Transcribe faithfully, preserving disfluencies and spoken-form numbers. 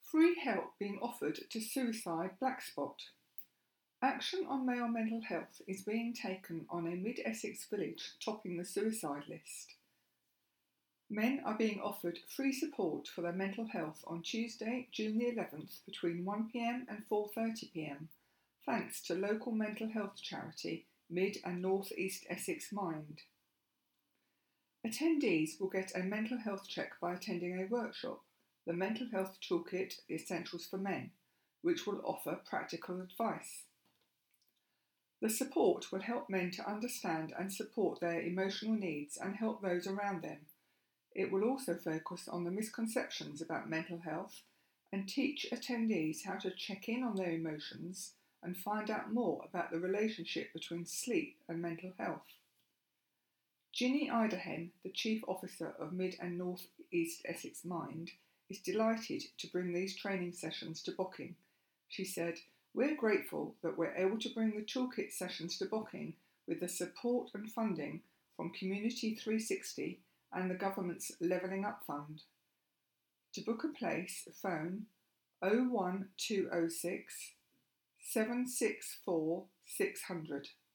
Free help being offered to suicide black spot. Action on male mental health is being taken on a mid-Essex village topping the suicide list. Men are being offered free support for their mental health on Tuesday, June the eleventh between one p m and four thirty p m, thanks to local mental health charity Mid and North East Essex Mind. Attendees will get a mental health check by attending a workshop, the Mental Health Toolkit, The Essentials for Men, which will offer practical advice. The support will help men to understand and support their emotional needs and help those around them. It will also focus on the misconceptions about mental health and teach attendees how to check in on their emotions and find out more about the relationship between sleep and mental health. Ginny Idahen, the Chief Officer of Mid and North East Essex Mind, is delighted to bring these training sessions to Bocking. She said, "We're grateful that we're able to bring the toolkit sessions to Bocking with the support and funding from Community three sixty and the government's Levelling Up Fund. To book a place, phone oh one two oh six, seven six four, six hundred.